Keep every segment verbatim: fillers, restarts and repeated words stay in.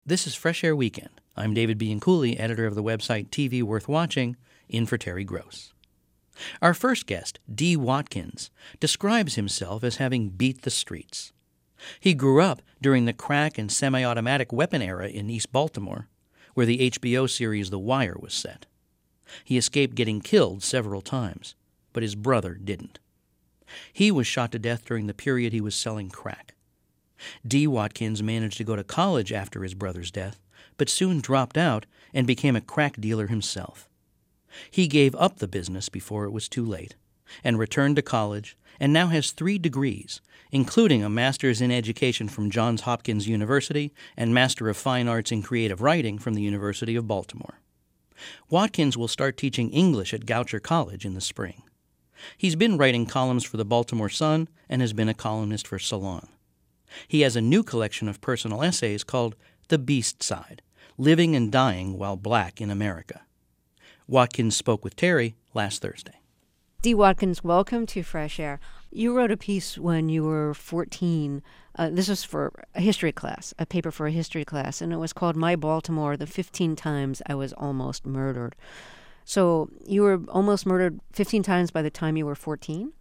This is Fresh Air Weekend. I'm David Bianculli, editor of the website T V Worth Watching, in for Terry Gross. Our first guest, Dee Watkins, describes himself as having beat the streets. He grew up during the crack and semi-automatic weapon era in East Baltimore, where the H B O series The Wire was set. He escaped getting killed several times, but his brother didn't. He was shot to death during the period he was selling crack. Dee Watkins managed to go to college after his brother's death, but soon dropped out and became a crack dealer himself. He gave up the business before it was too late, and returned to college, and now has three degrees, including a master's in education from Johns Hopkins University and Master of Fine Arts in Creative Writing from the University of Baltimore. Watkins will start teaching English at Goucher College in the spring. He's been writing columns for the Baltimore Sun and has been a columnist for Salon. He has a new collection of personal essays called The Beast Side, Living and Dying While Black in America. Watkins spoke with Terry last Thursday. Dee Watkins, welcome to Fresh Air. You wrote a piece when you were fourteen. Uh, this was for a history class, a paper for a history class, and it was called My Baltimore, the fifteen times I was almost murdered. So you were almost murdered fifteen times by the time you were fourteen?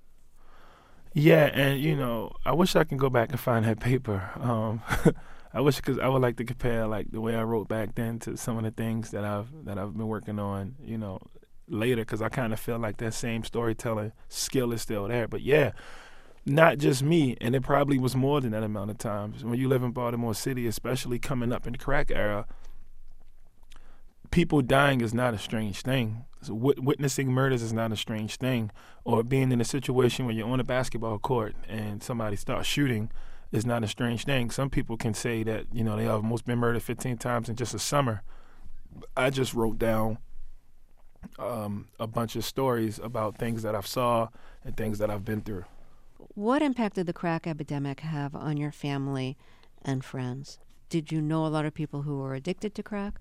Yeah, and, you know, I wish I could go back and find that paper. Um, I wish, because I would like to compare, like, the way I wrote back then to some of the things that I've that I've been working on, you know, later, because I kind of feel like that same storytelling skill is still there. But, yeah, not just me, and it probably was more than that amount of times. When you live in Baltimore City, especially coming up in the crack era, people dying is not a strange thing. So w- witnessing murders is not a strange thing. Or being in a situation where you're on a basketball court and somebody starts shooting is not a strange thing. Some people can say that, you know, they have almost been murdered fifteen times in just a summer. I just wrote down um, a bunch of stories about things that I've saw and things that I've been through. What impact did the crack epidemic have on your family and friends? Did you know a lot of people who were addicted to crack?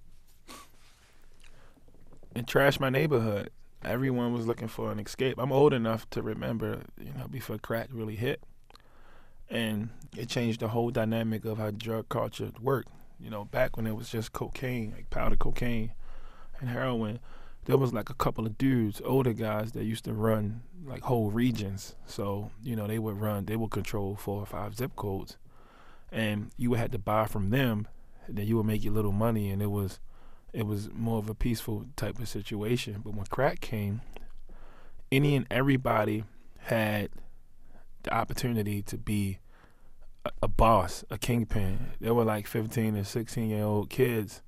It trashed my neighborhood. Everyone was looking for an escape. I'm old enough to remember, you know, before crack really hit. And it changed the whole dynamic of how drug culture worked. You know, back when it was just cocaine, like powder cocaine and heroin, there was like a couple of dudes, older guys, that used to run like whole regions. So, you know, they would run, they would control four or five zip codes. And you would have to buy from them, and then you would make your little money, and it was It was more of a peaceful type of situation. But when crack came, any and everybody had the opportunity to be a, a boss, a kingpin. There were like fifteen and sixteen-year-old kids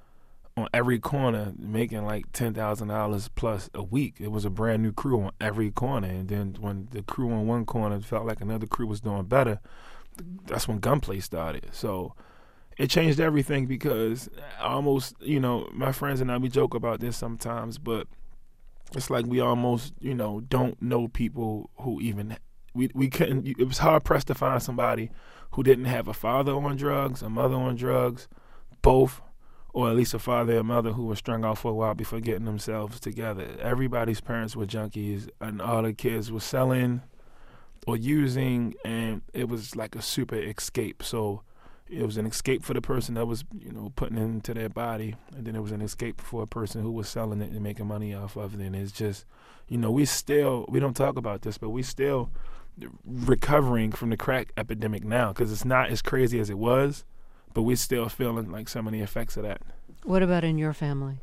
on every corner making like ten thousand dollars plus a week. It was a brand new crew on every corner. And then when the crew on one corner felt like another crew was doing better, that's when gunplay started. So it changed everything, because almost, you know, my friends and I, we joke about this sometimes, but it's like we almost, you know, don't know people who even, we we couldn't, it was hard pressed to find somebody who didn't have a father on drugs, a mother on drugs, both, or at least a father and mother who were strung out for a while before getting themselves together. Everybody's parents were junkies, and all the kids were selling or using, and it was like a super escape. So it was an escape for the person that was, you know, putting it into their body, and then it was an escape for a person who was selling it and making money off of it. And it's just, you know, we still, we don't talk about this, but we still recovering from the crack epidemic now, because it's not as crazy as it was, but we're still feeling like some of the effects of that. What about in your family?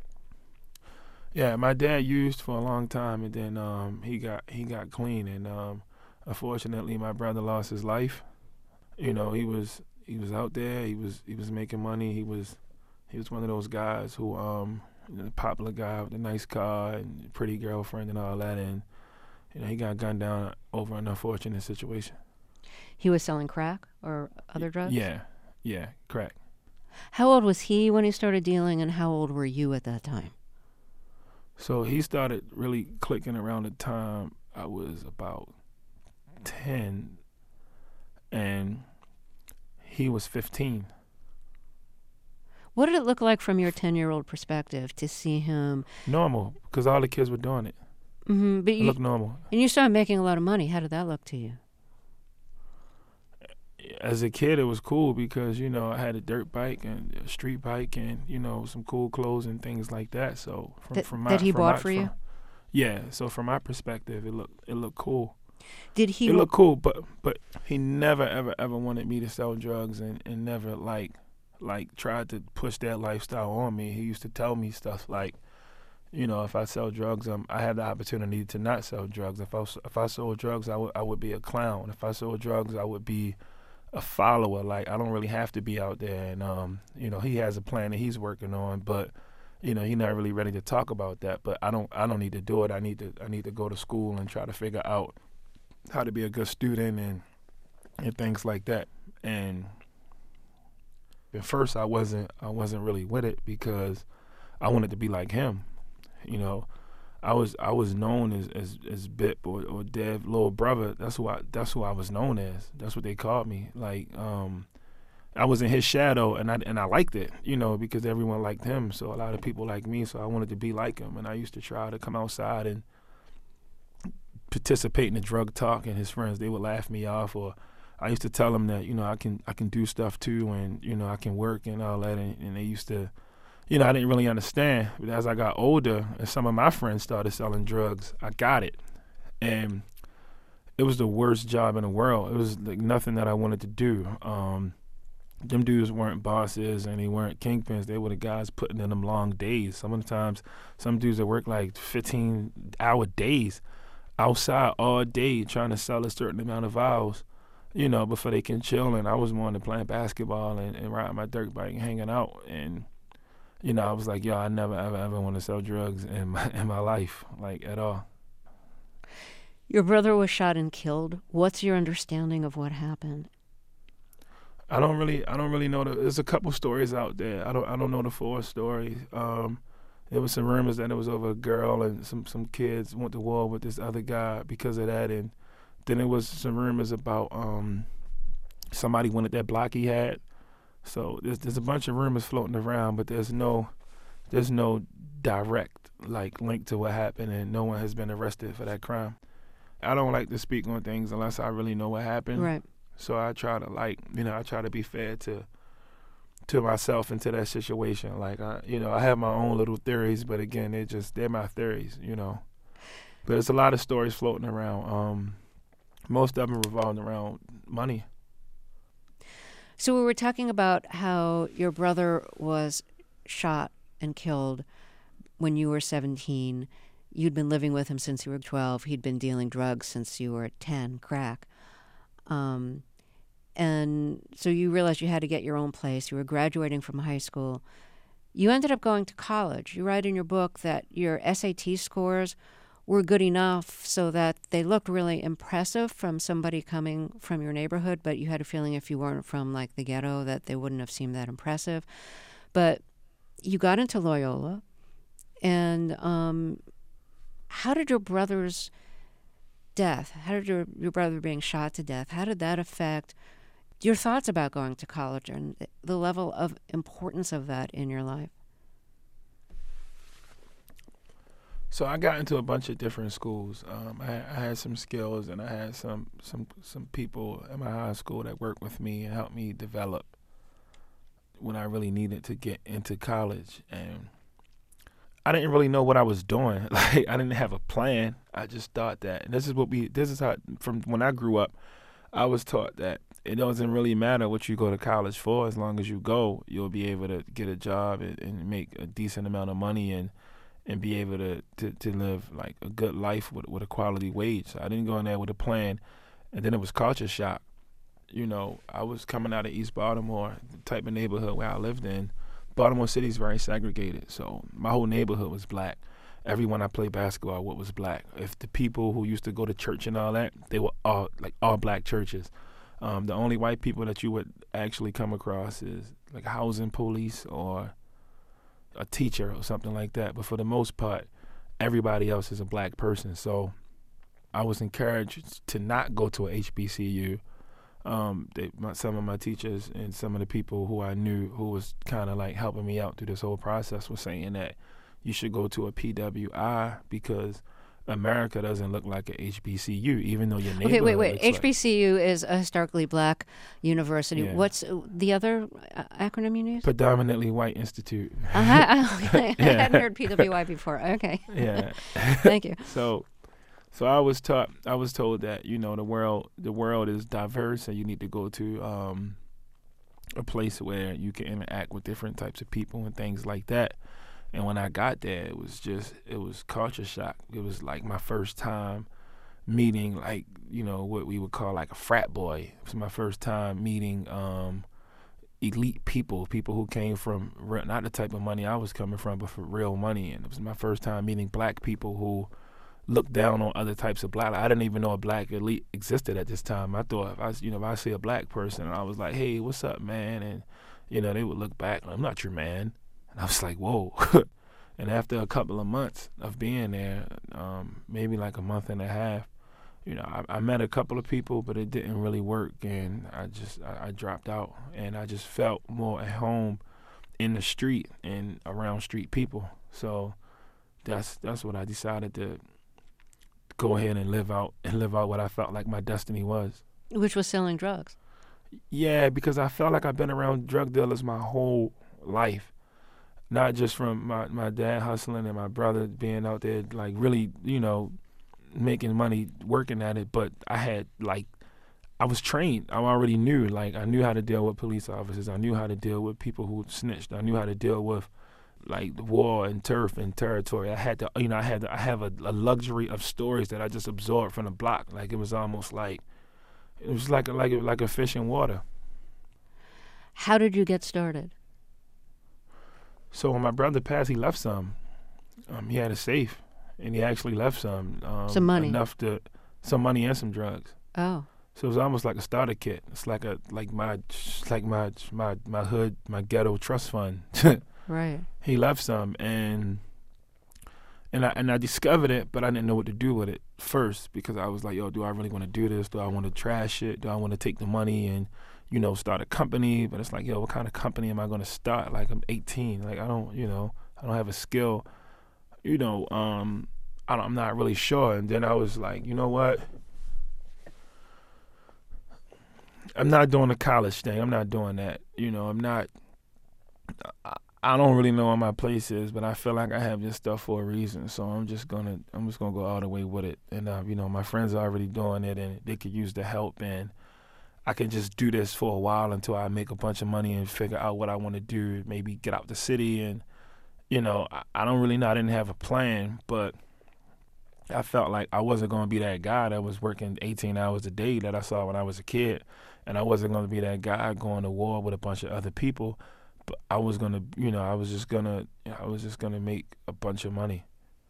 Yeah, my dad used for a long time, and then um, he got he got clean, and um, unfortunately, my brother lost his life. You know, he was. He was out there. He was he was making money. He was he was one of those guys who um you know, the popular guy with the nice car and pretty girlfriend and all that. And you know, he got gunned down over an unfortunate situation. He was selling crack or other drugs? Yeah, yeah, crack. How old was he when he started dealing, and how old were you at that time? So he started really clicking around the time I was about ten, and he was fifteen. What did it look like from your ten-year-old perspective to see him? Normal, because all the kids were doing it. Mm-hmm, but it you looked normal. And you started making a lot of money. How did that look to you? as a kid, it was cool because, you know, I had a dirt bike and a street bike and, you know, some cool clothes and things like that. So from, that, from my, that he from bought my, for you? from, yeah. So from my perspective, it looked it looked cool. Did he? It looked cool, but but he never ever ever wanted me to sell drugs and, and never like like tried to push that lifestyle on me. He used to tell me stuff like, you know, if I sell drugs, um, I have the opportunity to not sell drugs. If I if I sold drugs, I would I would be a clown. If I sold drugs, I would be a follower. Like, I don't really have to be out there. And um, you know, he has a plan that he's working on, but you know, he's not really ready to talk about that. But I don't I don't need to do it. I need to I need to go to school and try to figure out how to be a good student and and things like that. And at first, I wasn't I wasn't really with it because I wanted to be like him. You know, I was I was known as as, as Bip or, or Dev, little brother. That's who I that's who I was known as. That's what they called me. Like, um, I was in his shadow, and I and I liked it. You know, because everyone liked him. So a lot of people liked me. So I wanted to be like him. And I used to try to come outside and participate in the drug talk. And his friends, they would laugh me off. Or I used to tell them that, you know, I can I can do stuff too, and you know, I can work and all that. And, and they used to. You know, I didn't really understand. But as I got older and some of my friends started selling drugs, I got it. And it was the worst job in the world. It was like nothing that I wanted to do. Um, them dudes weren't bosses and they weren't kingpins. They were the guys putting in them long days. Sometimes some dudes that work like fifteen-hour days outside all day trying to sell a certain amount of vials, you know, before they can chill. And I was more into playing basketball and, and riding my dirt bike and hanging out. And you know, I was like, yo, I never, ever, ever want to sell drugs in my in my life, like, at all. Your brother was shot and killed. What's your understanding of what happened? I don't really, I don't really know. The, there's a couple stories out there. I don't, I don't know the full story. Um, there was some rumors that it was over a girl and some some kids went to war with this other guy because of that, and then there was some rumors about um, somebody wanted that block he had. So there's there's a bunch of rumors floating around, but there's no there's no direct like link to what happened, and no one has been arrested for that crime. I don't like to speak on things unless I really know what happened. Right. So I try to like you know I try to be fair to to myself and to that situation. Like I you know I have my own little theories, but again they're just they're my theories, you know. But there's a lot of stories floating around. Um, most of them revolving around money. So we were talking about how your brother was shot and killed when you were seventeen. You'd been living with him since you were twelve. He'd been dealing drugs since you were ten, crack. Um, and so you realized you had to get your own place. You were graduating from high school. You ended up going to college. You write in your book that your S A T scores were good enough so that they looked really impressive from somebody coming from your neighborhood, but you had a feeling if you weren't from like the ghetto that they wouldn't have seemed that impressive. But you got into Loyola, and um, how did your brother's death, how did your, your brother being shot to death, how did that affect your thoughts about going to college and the level of importance of that in your life? So I got into a bunch of different schools. Um, I, I had some skills, and I had some, some some people at my high school that worked with me and helped me develop when I really needed to get into college. And I didn't really know what I was doing. Like I didn't have a plan. I just thought that. And this is what we. This is how from when I grew up, I was taught that it doesn't really matter what you go to college for. As long as you go, you'll be able to get a job and, and make a decent amount of money and. and be able to, to, to live like a good life with with a quality wage. So I didn't go in there with a plan, and then it was culture shock. You know, I was coming out of East Baltimore, the type of neighborhood where I lived in. Baltimore City is very segregated, so my whole neighborhood was black. Everyone I played basketball with was black. If the people who used to go to church and all that, they were all like all black churches. Um, the only white people that you would actually come across is like housing police or a teacher or something like that, but for the most part, everybody else is a black person. So I was encouraged to not go to a H B C U. Um, they, my, some of my teachers and some of the people who I knew who was kind of like helping me out through this whole process was saying that you should go to a P W I because America doesn't look like a H B C U, even though your neighborhood Okay, wait, wait. looks H B C U is a historically black university. Yeah. What's uh, the other uh, acronym you use? like predominantly white institute. Uh, I, I Yeah. hadn't heard P W I before. Okay, Yeah. thank you. So, so I was taught, I was told that, you know, the world, the world is diverse, and you need to go to um, a place where you can interact with different types of people and things like that. And when I got there, it was just, it was culture shock. It was like my first time meeting, like, you know, what we would call like a frat boy. It was my first time meeting um, elite people, people who came from, re- not the type of money I was coming from, but for real money. And it was my first time meeting black people who looked down on other types of black. I didn't even know a black elite existed at this time. I thought, if I, you know, if I see a black person, I was like, hey, what's up, man? And, you know, they would look back, I'm not your man. And I was like, whoa. And after a couple of months of being there, um, maybe like a month and a half, you know, I, I met a couple of people, but it didn't really work. And I just, I, I dropped out. And I just felt more at home in the street and around street people. So that's that's what I decided to go ahead and live out and live out what I felt like my destiny was. Which was selling drugs. Yeah, because I felt like I've been around drug dealers my whole life. Not just from my, my dad hustling and my brother being out there, like, really, you know, making money, working at it. But I had, like, I was trained. I already knew. Like, I knew how to deal with police officers. I knew how to deal with people who snitched. I knew how to deal with, like, war and turf and territory. I had to, you know, I had to, I have a, a luxury of stories that I just absorbed from the block. Like, it was almost like, it was like a, like a, like a fish in water. How did you get started? So when my brother passed, he left some. Um, he had a safe, and he actually left some. Um, Some money. Enough to, some money and some drugs. Oh, So it was almost like a starter kit. It's like a like my like my my my hood, my ghetto trust fund. right. He left some, and and I and I discovered it, but I didn't know what to do with it first, because I was like, yo, do I really want to do this? Do I want to trash it? Do I want to take the money and, you know, start a company? But it's like, yo, what kind of company am I going to start? Like, I'm eighteen. Like, I don't, you know, I don't have a skill. You know, um, I don't, I'm not really sure. And then I was like, you know what? I'm not doing the college thing. I'm not doing that. You know, I'm not. I, I don't really know where my place is, but I feel like I have this stuff for a reason. So I'm just gonna, I'm just gonna go all the way with it. And uh, you know, my friends are already doing it, and they could use the help. And I can just do this for a while until I make a bunch of money and figure out what I want to do. Maybe get out the city, and you know, I, I don't really know. I didn't have a plan, but I felt like I wasn't gonna be that guy that was working eighteen hours a day that I saw when I was a kid, and I wasn't gonna be that guy going to war with a bunch of other people. But I was gonna, you know, I was just gonna, I was just gonna make a bunch of money.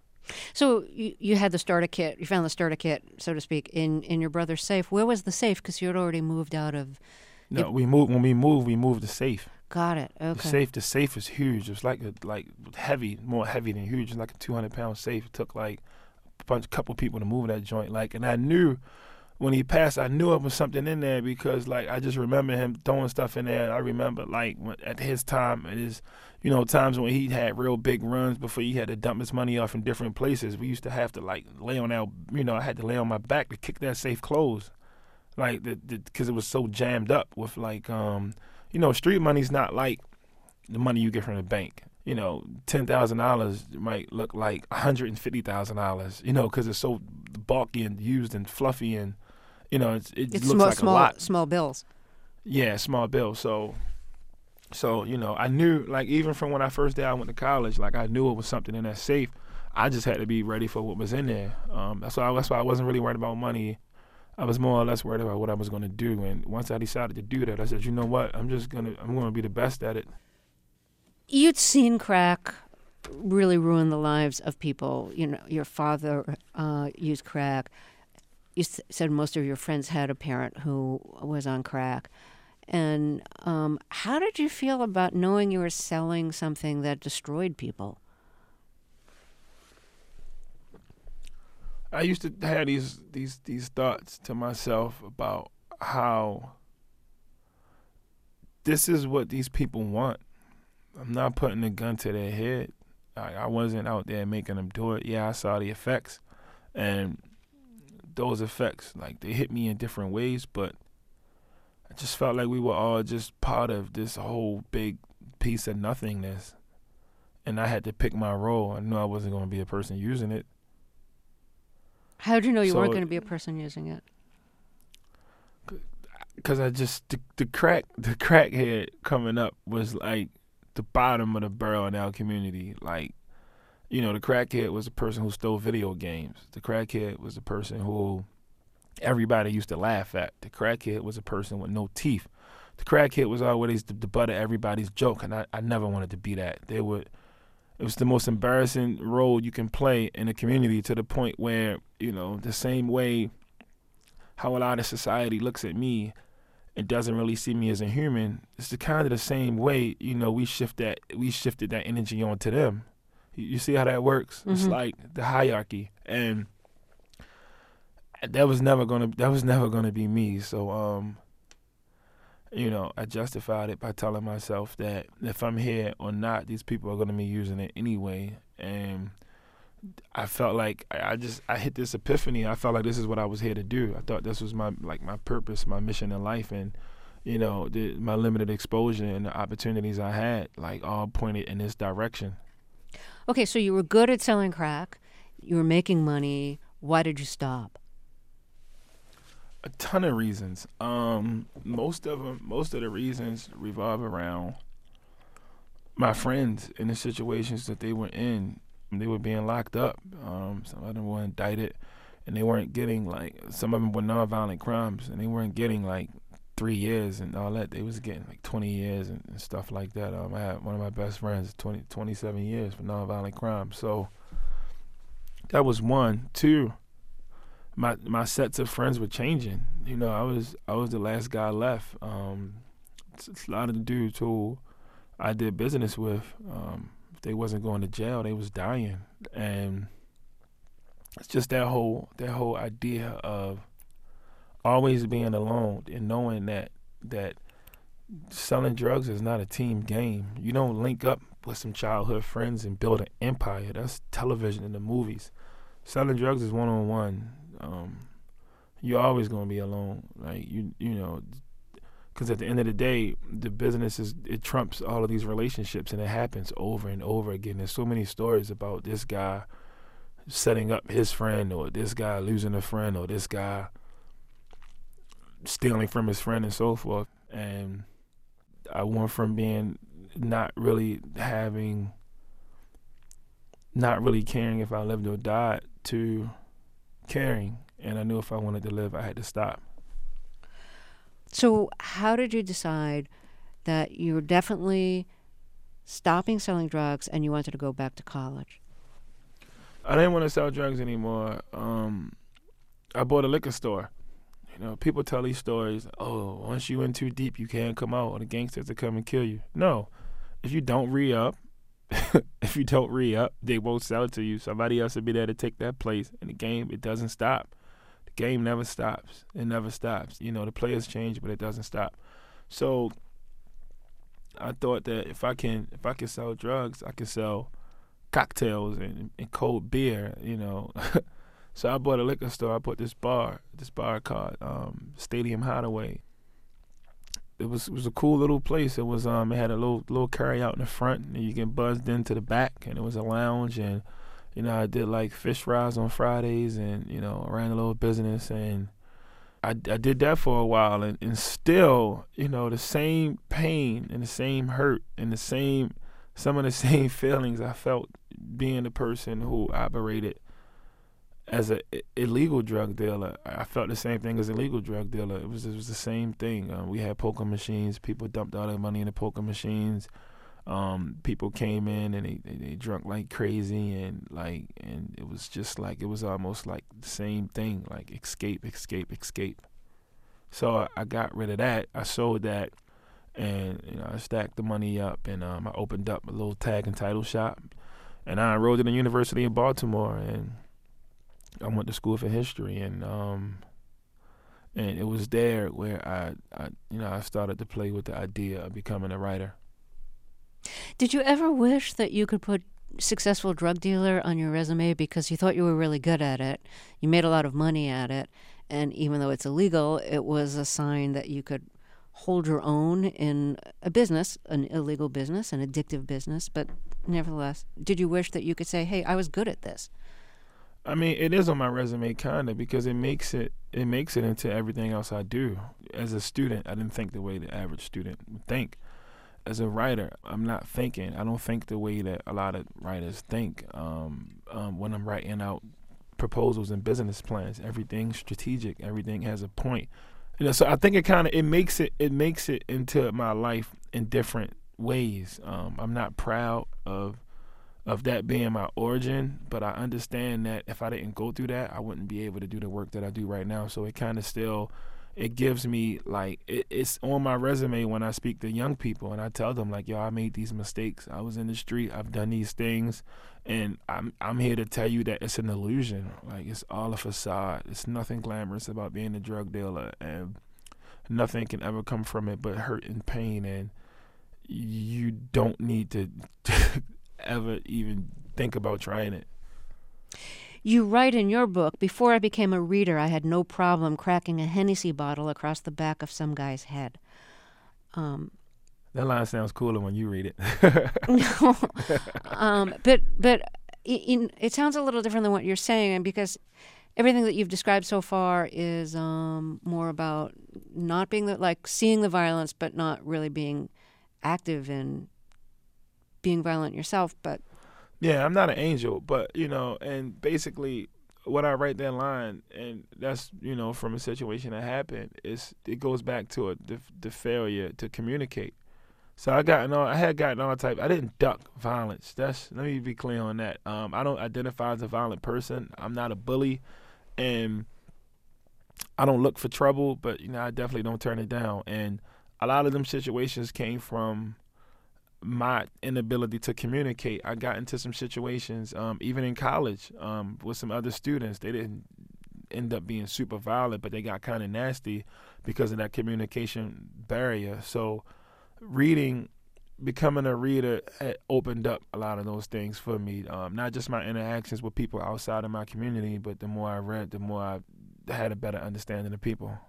So you, you had the starter kit. You found the starter kit, so to speak, in, in your brother's safe. Where was the safe? Because you had already moved out of. No, we moved when we moved. We moved the safe. Got it. Okay. The safe, the safe is huge. It's like a, like heavy, more heavy than huge. It's like a two hundred pound safe. It took like a bunch, couple people to move that joint. Like, and I knew when he passed, I knew it was something in there, because like I just remember him throwing stuff in there. I remember like when, at his time, it is, you know, times when he had real big runs before he had to dump his money off in different places. We used to have to like lay on our, you know, I had to lay on my back to kick that safe closed, like the because it was so jammed up with like, um, you know, street money's not like the money you get from the bank. You know, ten thousand dollars might look like one hundred and fifty thousand dollars. You know, because it's so bulky and used and fluffy, and you know, it's, it it's looks small, like small, a lot. small bills. Yeah, small bill. So, so you know, I knew, like, even from when I first day I went to college, like I knew it was something in that safe. I just had to be ready for what was in there. Um, that's why. That's why I wasn't really worried about money. I was more or less worried about what I was going to do. And once I decided to do that, I said, you know what? I'm just gonna. I'm going to be the best at it. You'd seen crack really ruin the lives of people. You know, your father uh, used crack. You s- said most of your friends had a parent who was on crack. And um, how did you feel about knowing you were selling something that destroyed people? I used to have these these these thoughts to myself about how this is what these people want. I'm not putting a gun to their head. I, I wasn't out there making them do it. Yeah, I saw the effects, And those effects, like, they hit me in different ways, but I just felt like we were all just part of this whole big piece of nothingness. And I had to pick my role. I knew I wasn't going to be a person using it. How did you know you So- weren't going to be a person using it? Because I just, the, the crack, the crackhead coming up was like the bottom of the barrel in our community. Like, you know, the crackhead was a person who stole video games. The crackhead was a person who everybody used to laugh at. The crackhead was a person with no teeth. The crackhead was always the, the butt of everybody's joke, and I, I never wanted to be that. They would, it was the most embarrassing role you can play in a community, to the point where, you know, the same way how a lot of society looks at me and doesn't really see me as a human, it's the kind of the same way, you know, we shift that we shifted that energy onto them. You, you see how that works? Mm-hmm. It's like the hierarchy, and that was never gonna that was never gonna be me. So, um, you know, I justified it by telling myself that if I'm here or not, these people are gonna be using it anyway, and I felt like I just I hit this epiphany. I felt like this is what I was here to do. I thought this was my like my purpose, my mission in life, and you know the, my limited exposure and the opportunities I had, like, all pointed in this direction. Okay, so you were good at selling crack. You were making money. Why did you stop? A ton of reasons. Um, most of them, most of the reasons revolve around my friends and the situations that they were in. They were being locked up. Um, some of them were indicted, and they weren't getting, like, some of them were nonviolent crimes, and they weren't getting like three years and all that. They was getting like twenty years and, and stuff like that. Um, I had one of my best friends, twenty, twenty-seven years for nonviolent crimes. So that was one. Two, my my sets of friends were changing. You know, I was I was the last guy left. Um, it's, it's a lot of the dudes who I did business with. Um, If they wasn't going to jail, they was dying. And it's just that whole that whole idea of always being alone and knowing that that selling drugs is not a team game. You don't link up with some childhood friends and build an empire. That's television and the movies. Selling drugs is one on one. You're always gonna be alone. Like you you know. Because at the end of the day, the business is, it trumps all of these relationships, and it happens over and over again. There's so many stories about this guy setting up his friend, or this guy losing a friend, or this guy stealing from his friend, and so forth. And I went from being not really having, not really caring if I lived or died, to caring. And I knew if I wanted to live, I had to stop. So how did you decide that you were definitely stopping selling drugs and you wanted to go back to college? I didn't want to sell drugs anymore. Um, I bought a liquor store. You know, people tell these stories, oh, once you in too deep, you can't come out, or the gangsters will come and kill you. No. If you don't re-up, if you don't re-up, they won't sell it to you. Somebody else will be there to take that place. In the game, it doesn't stop. Game never stops. It never stops. You know, the players change, but it doesn't stop. So I thought that if I can if I can sell drugs, I can sell cocktails and, and cold beer, you know. So I bought a liquor store. I bought this bar, this bar called um, Stadium Hideaway. It was it was a cool little place. It was um it had a little little carry out in the front, and you get buzzed into the back, and it was a lounge. And you know, I did like fish fries on Fridays, and, you know, I ran a little business, and I, I did that for a while, and, and still, you know, the same pain and the same hurt and the same, some of the same feelings I felt being the person who operated as an illegal drug dealer. I felt the same thing as a legal drug dealer. It was, it was the same thing. Uh, we had poker machines. People dumped all their money in the poker machines. Um, people came in and they, they, they drunk like crazy, and like, and it was just like, it was almost like the same thing, like escape, escape, escape. So I, I got rid of that. I sold that, and, you know, I stacked the money up, and um, I opened up a little tag and title shop, and I enrolled in the University of Baltimore, and I went to school for history, and um, and it was there where I, I, you know, I started to play with the idea of becoming a writer. Did you ever wish that you could put successful drug dealer on your resume because you thought you were really good at it. You made a lot of money at it. And even though it's illegal, it was a sign that you could hold your own in a business, an illegal business, an addictive business. But nevertheless, did you wish that you could say, hey, I was good at this? I mean, it is on my resume, kind of, because it makes it it makes it into everything else I do. As a student, I didn't think the way the average student would think. As a writer, I'm not thinking. I don't think the way that a lot of writers think. Um, um, when I'm writing out proposals and business plans, everything's strategic. Everything has a point. You know, so I think it kind of it makes it it makes it into my life in different ways. Um, I'm not proud of. of that being my origin, but I understand that if I didn't go through that, I wouldn't be able to do the work that I do right now. So it kind of still, it gives me, like, it, it's on my resume when I speak to young people, and I tell them, like, yo, I made these mistakes. I was in the street. I've done these things, and I'm I'm here to tell you that it's an illusion. Like, it's all a facade. It's nothing glamorous about being a drug dealer, and nothing can ever come from it but hurt and pain, and you don't need to ever even think about trying it. You write in your book, before I became a reader, I had no problem cracking a Hennessy bottle across the back of some guy's head. Um, that line sounds cooler when you read it. no, um, but but it, it sounds a little different than what you're saying, and because everything that you've described so far is um, more about not being the, like seeing the violence, but not really being active in being violent yourself. But yeah, I'm not an angel, but you know, and basically when I write that line, and that's, you know, from a situation that happened, it's it goes back to a, the, the failure to communicate. So I got all I had gotten all type. I didn't duck violence. That's let me be clear on that. Um, I don't identify as a violent person. I'm not a bully, and I don't look for trouble. But you know, I definitely don't turn it down. And a lot of them situations came from my inability to communicate. I got into some situations, um, even in college, um, with some other students. They didn't end up being super violent, but they got kind of nasty because of that communication barrier. So reading, becoming a reader had opened up a lot of those things for me. Um, not just my interactions with people outside of my community, but the more I read, the more I had a better understanding of people.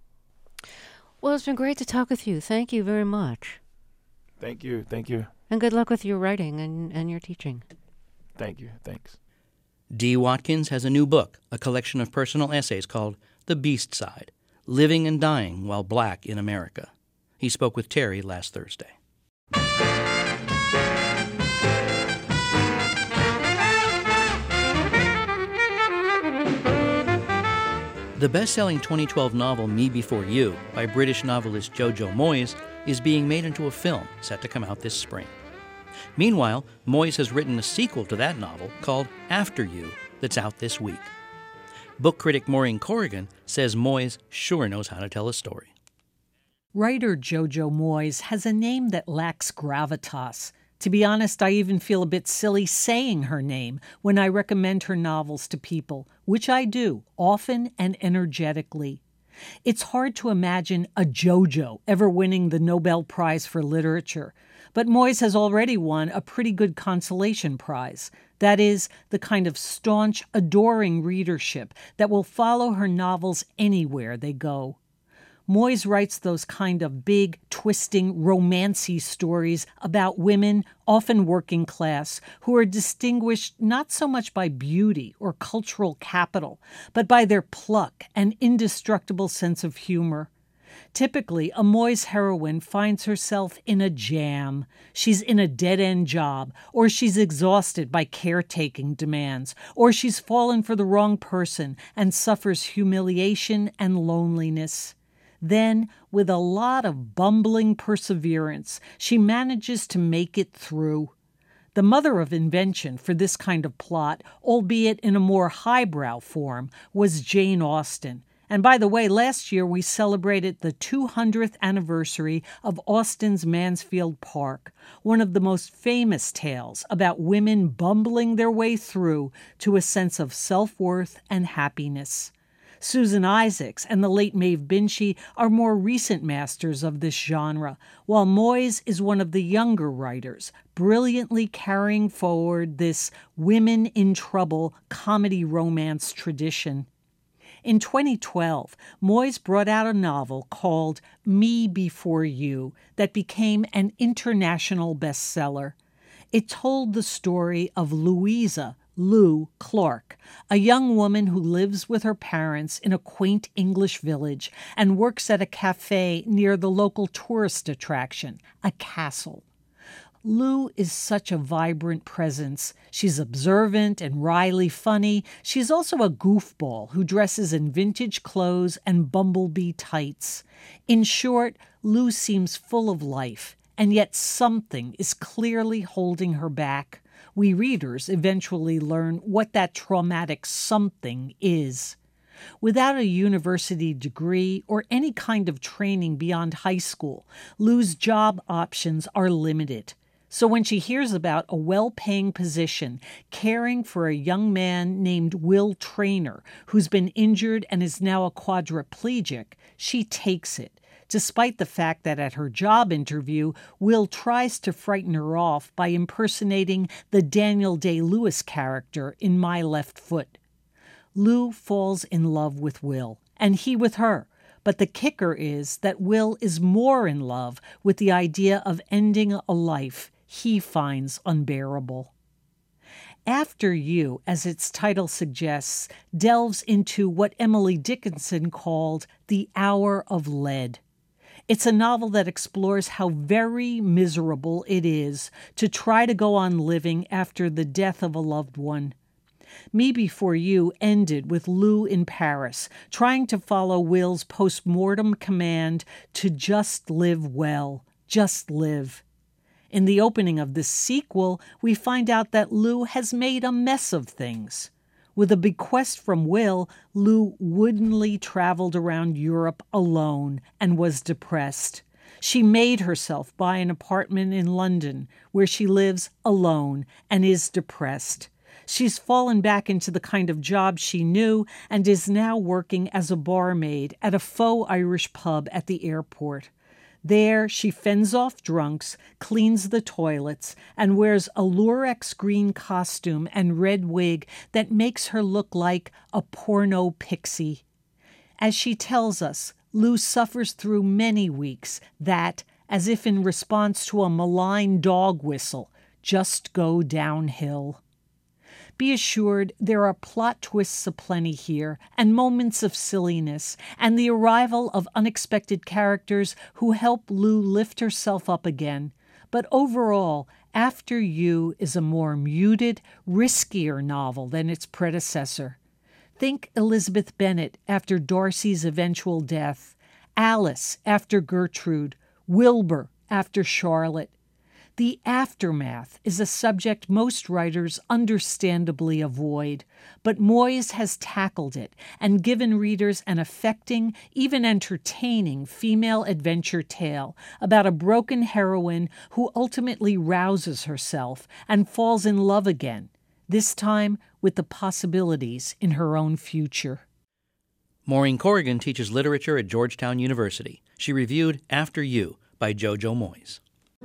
Well, it's been great to talk with you. Thank you very much. Thank you. Thank you. And good luck with your writing and, and your teaching. Thank you. Thanks. Dee Watkins has a new book, a collection of personal essays called The Beast Side, Living and Dying While Black in America. He spoke with Terry last Thursday. The best-selling twenty twelve novel Me Before You by British novelist Jojo Moyes is being made into a film set to come out this spring. Meanwhile, Moyes has written a sequel to that novel called After You that's out this week. Book critic Maureen Corrigan says Moyes sure knows how to tell a story. Writer Jojo Moyes has a name that lacks gravitas. To be honest, I even feel a bit silly saying her name when I recommend her novels to people, which I do, often and energetically. It's hard to imagine a JoJo ever winning the Nobel Prize for Literature, but Moyes has already won a pretty good consolation prize. That is, the kind of staunch, adoring readership that will follow her novels anywhere they go. Moyes writes those kind of big, twisting, romancy stories about women, often working class, who are distinguished not so much by beauty or cultural capital, but by their pluck and indestructible sense of humor. Typically, a Moyes heroine finds herself in a jam. She's in a dead-end job, or she's exhausted by caretaking demands, or she's fallen for the wrong person and suffers humiliation and loneliness. Then, with a lot of bumbling perseverance, she manages to make it through. The mother of invention for this kind of plot, albeit in a more highbrow form, was Jane Austen. And by the way, last year we celebrated the two hundredth anniversary of Austen's Mansfield Park, one of the most famous tales about women bumbling their way through to a sense of self-worth and happiness. Susan Isaacs and the late Maeve Binchy are more recent masters of this genre, while Moyes is one of the younger writers, brilliantly carrying forward this women in trouble comedy romance tradition. In twenty twelve, Moyes brought out a novel called Me Before You that became an international bestseller. It told the story of Louisa, Lou Clark, a young woman who lives with her parents in a quaint English village and works at a cafe near the local tourist attraction, a castle. Lou is such a vibrant presence. She's observant and wryly funny. She's also a goofball who dresses in vintage clothes and bumblebee tights. In short, Lou seems full of life, and yet something is clearly holding her back. We readers eventually learn what that traumatic something is. Without a university degree or any kind of training beyond high school, Lou's job options are limited. So when she hears about a well-paying position caring for a young man named Will Traynor, who's been injured and is now a quadriplegic, she takes it, despite the fact that at her job interview, Will tries to frighten her off by impersonating the Daniel Day-Lewis character in My Left Foot. Lou falls in love with Will, and he with her. But the kicker is that Will is more in love with the idea of ending a life he finds unbearable. After You, as its title suggests, delves into what Emily Dickinson called the hour of lead. It's a novel that explores how very miserable it is to try to go on living after the death of a loved one. Me Before You ended with Lou in Paris, trying to follow Will's post-mortem command to just live well, just live. In the opening of this sequel, we find out that Lou has made a mess of things. With a bequest from Will, Lou woodenly traveled around Europe alone and was depressed. She made herself buy an apartment in London where she lives alone and is depressed. She's fallen back into the kind of job she knew and is now working as a barmaid at a faux Irish pub at the airport. There, she fends off drunks, cleans the toilets, and wears a Lurex green costume and red wig that makes her look like a porno pixie. As she tells us, Lou suffers through many weeks that, as if in response to a malign dog whistle, just go downhill. Be assured there are plot twists aplenty here, and moments of silliness, and the arrival of unexpected characters who help Lou lift herself up again. But overall, After You is a more muted, riskier novel than its predecessor. Think Elizabeth Bennet after Darcy's eventual death, Alice after Gertrude, Wilbur after Charlotte. The aftermath is a subject most writers understandably avoid, but Moyes has tackled it and given readers an affecting, even entertaining female adventure tale about a broken heroine who ultimately rouses herself and falls in love again, this time with the possibilities in her own future. Maureen Corrigan teaches literature at Georgetown University. She reviewed After You by Jojo Moyes.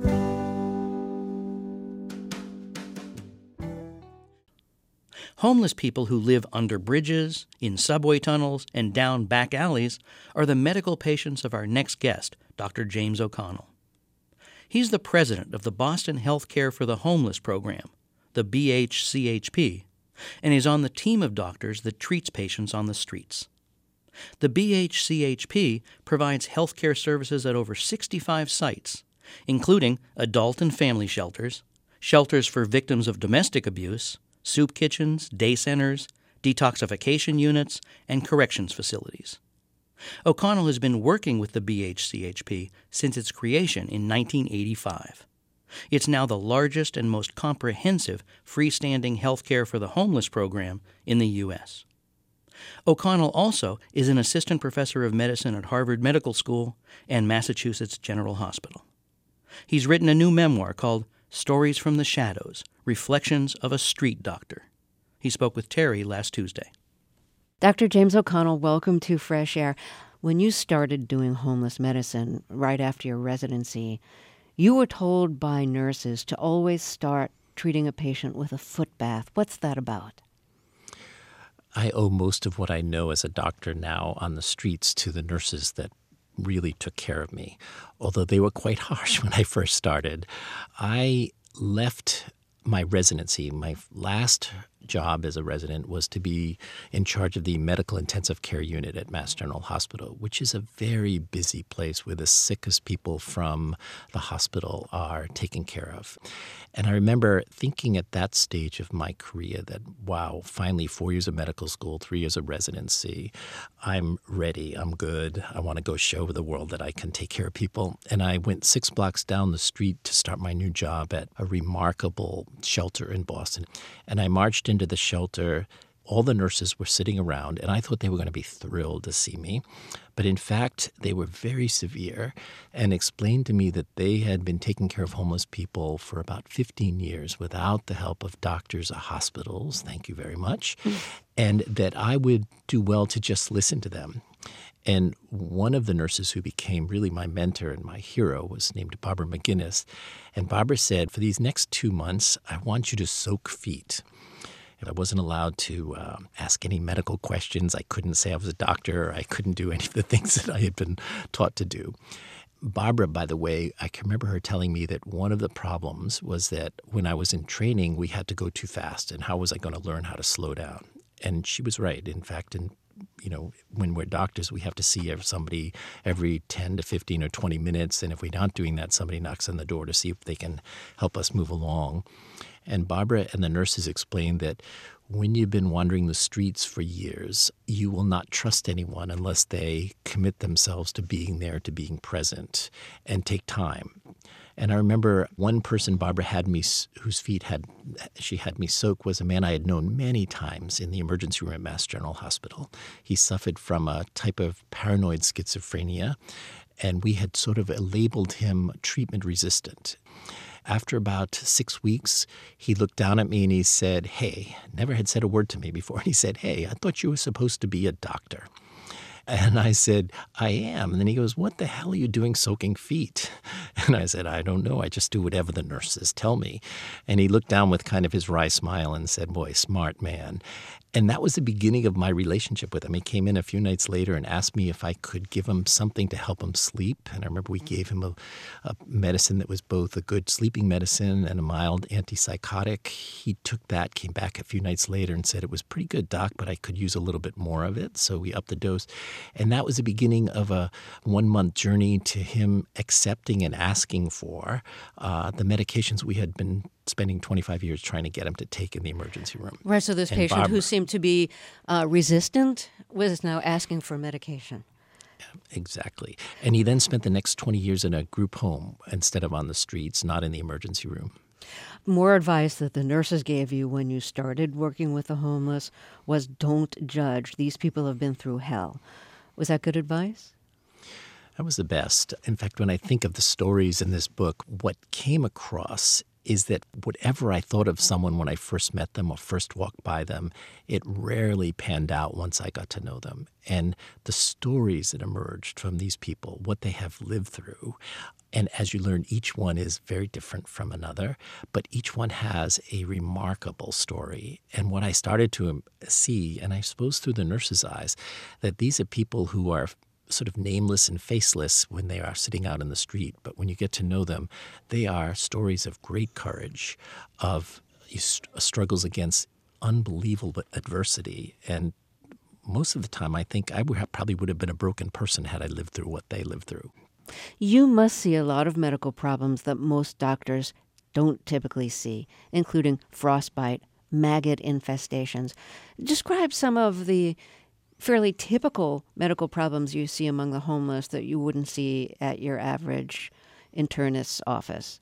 Homeless people who live under bridges, in subway tunnels, and down back alleys are the medical patients of our next guest, Doctor James O'Connell. He's the president of the Boston Healthcare for the Homeless program, the B H C H P, and is on the team of doctors that treats patients on the streets. The B H C H P provides healthcare services at over sixty-five sites, including adult and family shelters, shelters for victims of domestic abuse, soup kitchens, day centers, detoxification units, and corrections facilities. O'Connell has been working with the B H C H P since its creation in nineteen eighty-five. It's now the largest and most comprehensive freestanding healthcare for the homeless program in the U S O'Connell also is an assistant professor of medicine at Harvard Medical School and Massachusetts General Hospital. He's written a new memoir called Stories from the Shadows, Reflections of a Street Doctor. He spoke with Terry last Tuesday. Doctor James O'Connell, welcome to Fresh Air. When you started doing homeless medicine right after your residency, you were told by nurses to always start treating a patient with a foot bath. What's that about? I owe most of what I know as a doctor now on the streets to the nurses that really took care of me, although they were quite harsh when I first started. I left my residency. My last job as a resident was to be in charge of the medical intensive care unit at Mass General Hospital, which is a very busy place where the sickest people from the hospital are taken care of. And I remember thinking at that stage of my career that, wow, finally four years of medical school, three years of residency, I'm ready, I'm good, I want to go show the world that I can take care of people. And I went six blocks down the street to start my new job at a remarkable shelter in Boston. And I marched into the shelter. All the nurses were sitting around, and I thought they were going to be thrilled to see me. But in fact, they were very severe and explained to me that they had been taking care of homeless people for about fifteen years without the help of doctors or hospitals, thank you very much, and that I would do well to just listen to them. And one of the nurses who became really my mentor and my hero was named Barbara McGinnis. And Barbara said, for these next two months, I want you to soak feet. I wasn't allowed to uh, ask any medical questions. I couldn't say I was a doctor. I couldn't do any of the things that I had been taught to do. Barbara, by the way, I can remember her telling me that one of the problems was that when I was in training, we had to go too fast. And how was I going to learn how to slow down? And she was right. In fact, in you know, when we're doctors, we have to see somebody every ten to fifteen or twenty minutes. And if we're not doing that, somebody knocks on the door to see if they can help us move along. And Barbara and the nurses explained that when you've been wandering the streets for years, you will not trust anyone unless they commit themselves to being there, to being present, and take time. And I remember one person Barbara had me, whose feet had she had me soak, was a man I had known many times in the emergency room at Mass General Hospital. He suffered from a type of paranoid schizophrenia, and we had sort of labeled him treatment resistant. After about six weeks, he looked down at me and he said, hey, never had said a word to me before. And he said, hey, I thought you were supposed to be a doctor. And I said, I am. And then he goes, what the hell are you doing soaking feet? And I said, I don't know. I just do whatever the nurses tell me. And he looked down with kind of his wry smile and said, boy, smart man. And that was the beginning of my relationship with him. He came in a few nights later and asked me if I could give him something to help him sleep. And I remember we gave him a, a medicine that was both a good sleeping medicine and a mild antipsychotic. He took that, came back a few nights later and said, it was pretty good, doc, but I could use a little bit more of it. So we upped the dose. And that was the beginning of a one-month journey to him accepting and asking for uh, the medications we had been spending twenty-five years trying to get him to take in the emergency room. Right, so this and patient Barbara, who seemed to be uh, resistant was now asking for medication. Exactly. And he then spent the next twenty years in a group home instead of on the streets, not in the emergency room. More advice that the nurses gave you when you started working with the homeless was don't judge. These people have been through hell. Was that good advice? That was the best. In fact, when I think of the stories in this book, what came across is that whatever I thought of someone when I first met them or first walked by them, it rarely panned out once I got to know them. And the stories that emerged from these people, what they have lived through, and as you learn, each one is very different from another, but each one has a remarkable story. And what I started to see, and I suppose through the nurses' eyes, that these are people who are sort of nameless and faceless when they are sitting out in the street. But when you get to know them, they are stories of great courage, of struggles against unbelievable adversity. And most of the time, I think I would have, probably would have been a broken person had I lived through what they lived through. You must see a lot of medical problems that most doctors don't typically see, including frostbite, maggot infestations. Describe some of the fairly typical medical problems you see among the homeless that you wouldn't see at your average internist's office.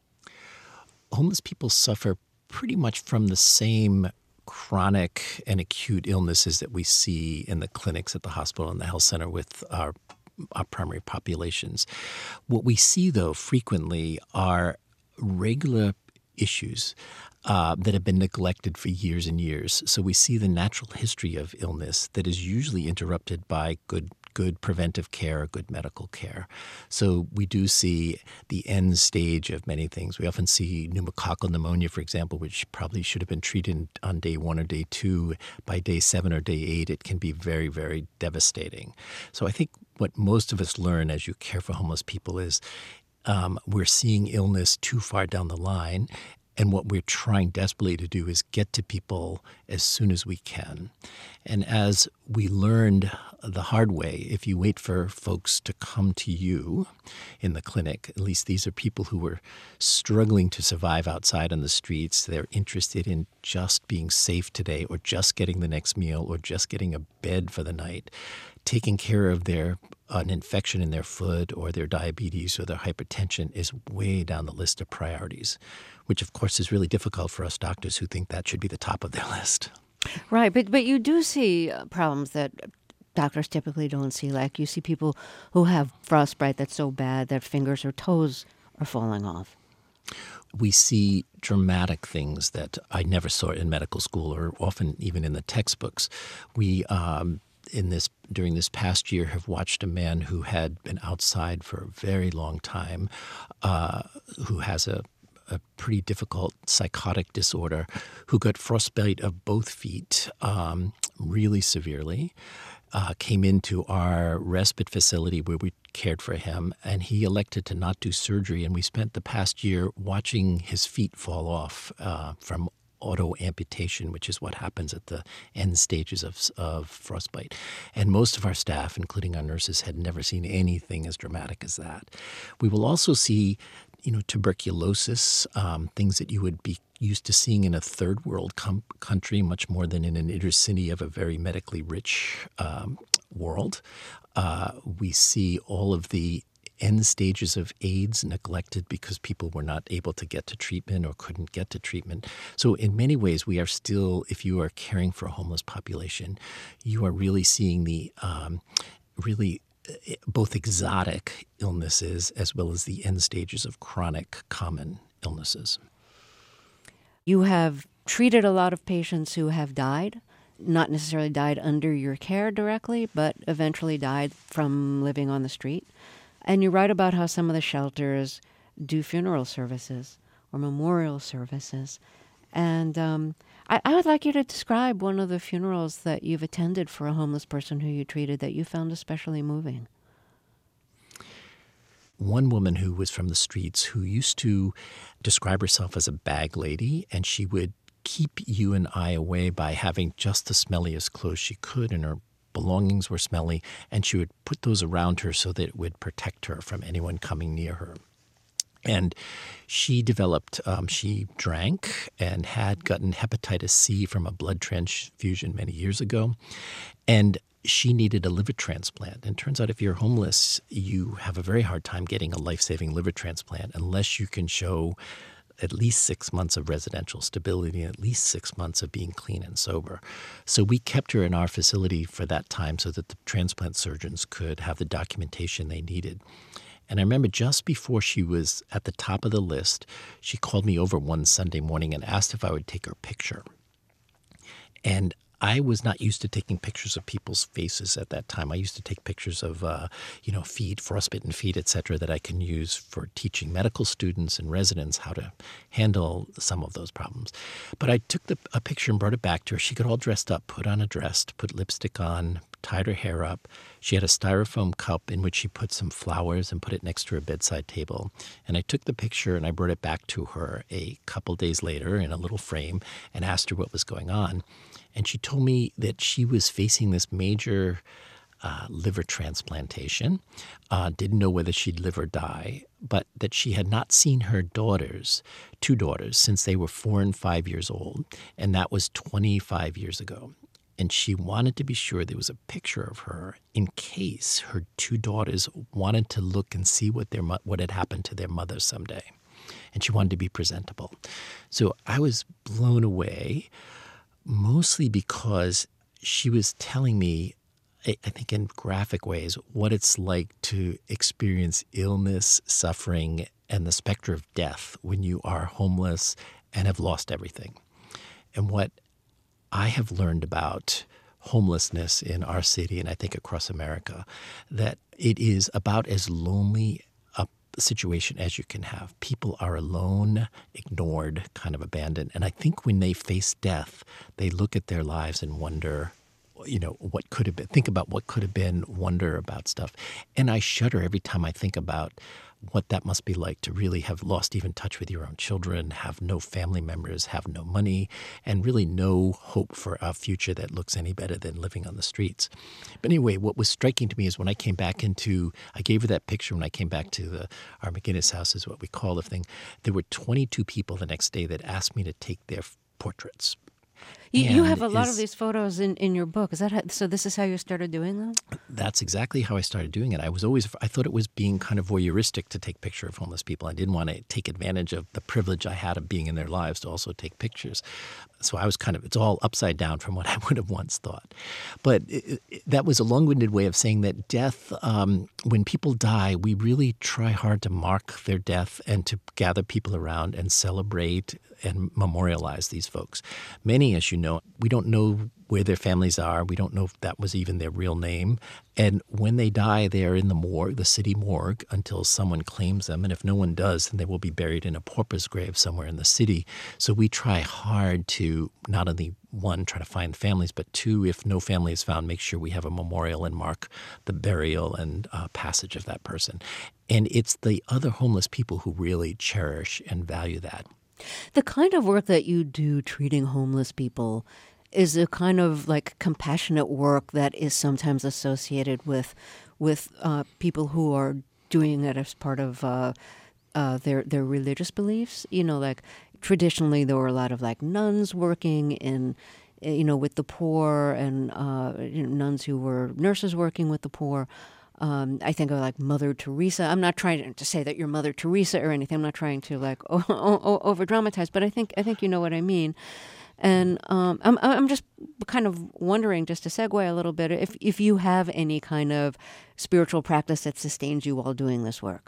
Homeless people suffer pretty much from the same chronic and acute illnesses that we see in the clinics at the hospital and the health center with our, our primary populations. What we see, though, frequently are regular issues uh, that have been neglected for years and years. So we see the natural history of illness that is usually interrupted by good good preventive care, good medical care. So we do see the end stage of many things. We often see pneumococcal pneumonia, for example, which probably should have been treated on day one or day two. By day seven or day eight, it can be very, very devastating. So I think what most of us learn as you care for homeless people is um, we're seeing illness too far down the line. And what we're trying desperately to do is get to people as soon as we can. And as we learned the hard way, if you wait for folks to come to you in the clinic, at least these are people who were struggling to survive outside on the streets. They're interested in just being safe today, or just getting the next meal, or just getting a bed for the night. Taking care of their an infection in their foot or their diabetes or their hypertension is way down the list of priorities, which of course is really difficult for us doctors who think that should be the top of their list. Right, but but you do see uh, problems that doctors typically don't see. Like you see people who have frostbite that's so bad that fingers or toes are falling off. We see dramatic things that I never saw in medical school or often even in the textbooks. We um, in this during this past year have watched a man who had been outside for a very long time, uh, who has a, a pretty difficult psychotic disorder, who got frostbite of both feet um, really severely, uh, came into our respite facility where we cared for him, and he elected to not do surgery. And we spent the past year watching his feet fall off uh, from auto amputation, which is what happens at the end stages of, of frostbite. And most of our staff, including our nurses, had never seen anything as dramatic as that. We will also see, you know, tuberculosis, um, things that you would be used to seeing in a third world com- country, much more than in an inner city of a very medically rich um, world. Uh, we see all of the end stages of AIDS neglected because people were not able to get to treatment or couldn't get to treatment. So in many ways, we are still, if you are caring for a homeless population, you are really seeing the um, really both exotic illnesses as well as the end stages of chronic common illnesses. You have treated a lot of patients who have died, not necessarily died under your care directly, but eventually died from living on the street. And you write about how some of the shelters do funeral services or memorial services. And um, I, I would like you to describe one of the funerals that you've attended for a homeless person who you treated that you found especially moving. One woman who was from the streets who used to describe herself as a bag lady, and she would keep you and I away by having just the smelliest clothes she could, and her belongings were smelly, and she would put those around her so that it would protect her from anyone coming near her. And she developed, um, she drank and had gotten hepatitis C from a blood transfusion many years ago. And she needed a liver transplant. And it turns out if you're homeless, you have a very hard time getting a life-saving liver transplant unless you can show at least six months of residential stability and at least six months of being clean and sober. So we kept her in our facility for that time so that the transplant surgeons could have the documentation they needed. And I remember just before she was at the top of the list, she called me over one Sunday morning and asked if I would take her picture. And I was not used to taking pictures of people's faces at that time. I used to take pictures of, uh, you know, feet, frostbitten feet, et cetera, that I can use for teaching medical students and residents how to handle some of those problems. But I took the, a picture and brought it back to her. She got all dressed up, put on a dress, put lipstick on, tied her hair up. She had a styrofoam cup in which she put some flowers and put it next to her bedside table. And I took the picture and I brought it back to her a couple days later in a little frame and asked her what was going on. And she told me that she was facing this major uh, liver transplantation, uh, didn't know whether she'd live or die, but that she had not seen her daughters, two daughters, since they were four and five years old. And that was twenty-five years ago. And she wanted to be sure there was a picture of her in case her two daughters wanted to look and see what their what had happened to their mother someday. And she wanted to be presentable. So I was blown away, mostly because she was telling me I, I think in graphic ways, what it's like to experience illness, suffering, and the specter of death when you are homeless and have lost everything. And what I have learned about homelessness in our city, and I think across America, that it is about as lonely a situation as you can have. People are alone, ignored, kind of abandoned. And I think when they face death, they look at their lives and wonder, you know, what could have been, think about what could have been, wonder about stuff. And I shudder every time I think about what that must be like to really have lost even touch with your own children, have no family members, have no money, and really no hope for a future that looks any better than living on the streets. But anyway, what was striking to me is when I came back into, I gave her that picture when I came back to the our McGinnis house is what we call the thing. There were twenty-two people the next day that asked me to take their portraits. You, you have a And lot is- of these photos in, in your book. Is that how, so? This is how you started doing them? That's exactly how I started doing it. I was always, I thought it was being kind of voyeuristic to take picture of homeless people. I didn't want to take advantage of the privilege I had of being in their lives to also take pictures. So I was kind of, it's all upside down from what I would have once thought. But it, it, that was a long-winded way of saying that death, um, when people die, we really try hard to mark their death and to gather people around and celebrate and memorialize these folks. Many, as you know, we don't know where their families are. We don't know if that was even their real name. And when they die, they are in the morgue, the city morgue, until someone claims them. And if no one does, then they will be buried in a pauper's grave somewhere in the city. So we try hard to not only, one, try to find families, but two, if no family is found, make sure we have a memorial and mark the burial and uh, passage of that person. And it's the other homeless people who really cherish and value that. The kind of work that you do treating homeless people is a kind of like compassionate work that is sometimes associated with with uh, people who are doing it as part of uh, uh, their their religious beliefs. You know, like traditionally there were a lot of like nuns working in, you know, with the poor, and uh, you know, nuns who were nurses working with the poor. Um, I think of like Mother Teresa. I'm not trying to say that you're Mother Teresa or anything. I'm not trying to like o- o- over dramatize, but I think I think you know what I mean. And um, I'm I'm just kind of wondering, just to segue a little bit, if if you have any kind of spiritual practice that sustains you while doing this work.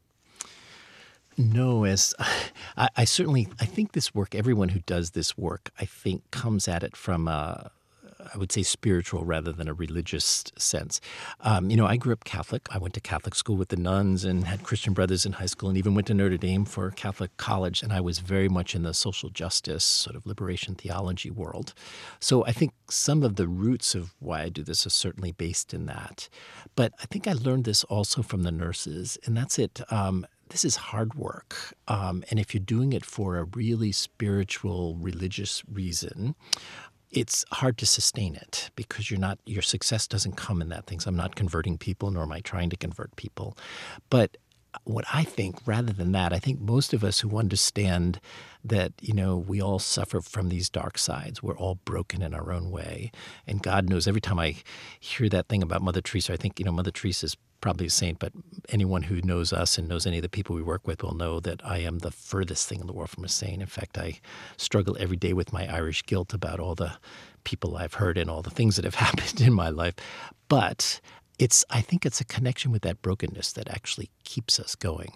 No, as I, I certainly, I think this work, everyone who does this work, I think comes at it from a, I would say spiritual rather than a religious sense. Um, you know, I grew up Catholic. I went to Catholic school with the nuns and had Christian brothers in high school and even went to Notre Dame for Catholic college. And I was very much in the social justice, sort of liberation theology world. So I think some of the roots of why I do this are certainly based in that. But I think I learned this also from the nurses, and that's it. Um, This is hard work. Um, and if you're doing it for a really spiritual, religious reason, it's hard to sustain it because you're not, your success doesn't come in that thing. So I'm not converting people, nor am I trying to convert people. But what I think, rather than that, I think most of us who understand that, you know, we all suffer from these dark sides. We're all broken in our own way. And God knows, every time I hear that thing about Mother Teresa, I think, you know, Mother Teresa is probably a saint, but anyone who knows us and knows any of the people we work with will know that I am the furthest thing in the world from a saint. In fact, I struggle every day with my Irish guilt about all the people I've hurt and all the things that have happened in my life. But it's, I think it's a connection with that brokenness that actually keeps us going.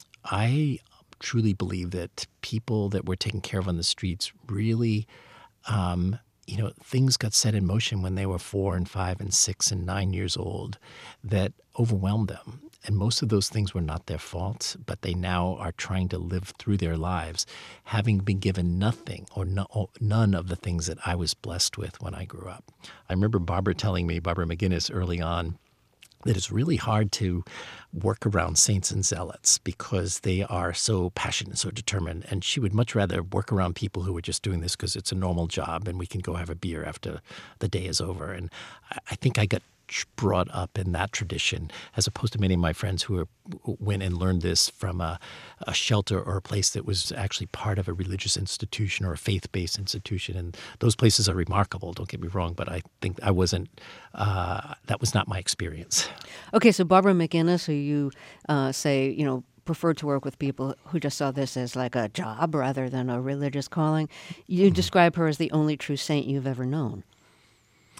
I truly believe that people that were taken care of on the streets really, um, you know, things got set in motion when they were four and five and six and nine years old that overwhelmed them. And most of those things were not their fault, but they now are trying to live through their lives, having been given nothing or, no, or none of the things that I was blessed with when I grew up. I remember Barbara telling me, Barbara McGinnis, early on, that it's really hard to work around saints and zealots because they are so passionate, so determined. And she would much rather work around people who are just doing this because it's a normal job and we can go have a beer after the day is over. And I think I got brought up in that tradition, as opposed to many of my friends who, are, who went and learned this from a, a shelter or a place that was actually part of a religious institution or a faith-based institution. And those places are remarkable, don't get me wrong, but I think I wasn't, uh, that was not my experience. Okay, so Barbara McGinnis, who you uh, say, you know, preferred to work with people who just saw this as like a job rather than a religious calling, you mm-hmm. describe her as the only true saint you've ever known.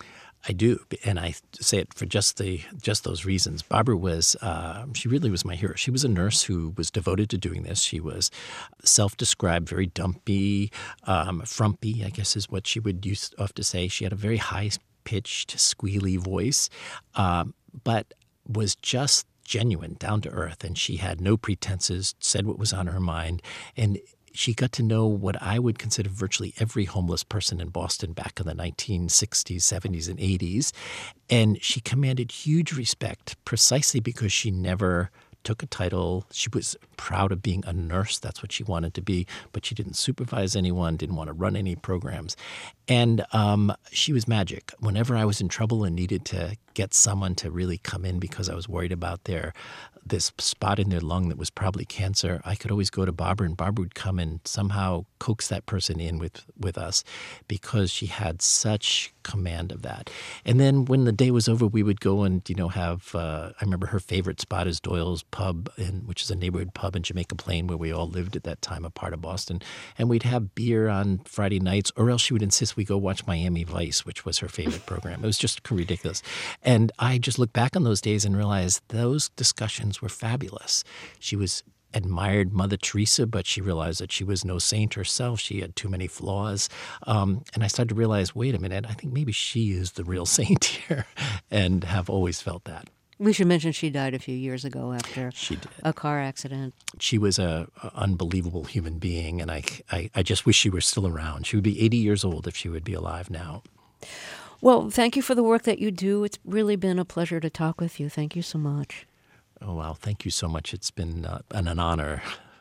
I do, and I say it for just the just those reasons. Barbara was, uh, she really was my hero. She was a nurse who was devoted to doing this. She was self-described, very dumpy, um, frumpy, I guess is what she would use often to say. She had a very high-pitched, squealy voice, um, but was just genuine, down to earth, and she had no pretenses, said what was on her mind, and she got to know what I would consider virtually every homeless person in Boston back in the nineteen sixties, seventies, and eighties. And she commanded huge respect precisely because she never took a title. She was proud of being a nurse. That's what she wanted to be. But she didn't supervise anyone, didn't want to run any programs. And um, she was magic. Whenever I was in trouble and needed to get someone to really come in because I was worried about their this spot in their lung that was probably cancer, I could always go to Barbara, and Barbara would come and somehow coax that person in with, with us because she had such command of that. And then when the day was over, we would go and, you know, have, uh, I remember her favorite spot is Doyle's Pub, in, which is a neighborhood pub in Jamaica Plain where we all lived at that time, a part of Boston. And we'd have beer on Friday nights, or else she would insist we go watch Miami Vice, which was her favorite program. It was just ridiculous. And I just look back on those days and realize those discussions were fabulous. She was admired Mother Teresa, but she realized that she was no saint herself. She had too many flaws. Um, and I started to realize, wait a minute, I think maybe she is the real saint here, and have always felt that. We should mention she died a few years ago after she did. a car accident. She was a, a unbelievable human being, and I, I, I just wish she were still around. She would be eighty years old if she would be alive now. Well, thank you for the work that you do. It's really been a pleasure to talk with you. Thank you so much. Oh, well, thank you so much. It's been uh, an, an honor.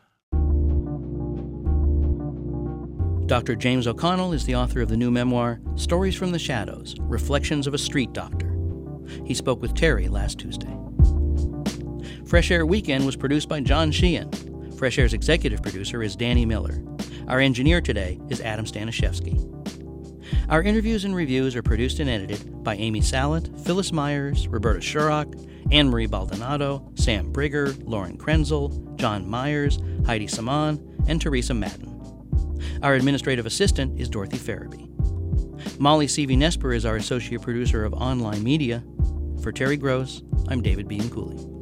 Doctor James O'Connell is the author of the new memoir, Stories from the Shadows, Reflections of a Street Doctor. He spoke with Terry last Tuesday. Fresh Air Weekend was produced by John Sheehan. Fresh Air's executive producer is Danny Miller. Our engineer today is Adam Staniszewski. Our interviews and reviews are produced and edited by Amy Salet, Phyllis Myers, Roberta Shurrock, Anne-Marie Baldonado, Sam Brigger, Lauren Krenzel, John Myers, Heidi Saman, and Teresa Madden. Our administrative assistant is Dorothy Farabee. Molly Seavey-Nesper is our associate producer of online media. For Terry Gross, I'm David Bianculli.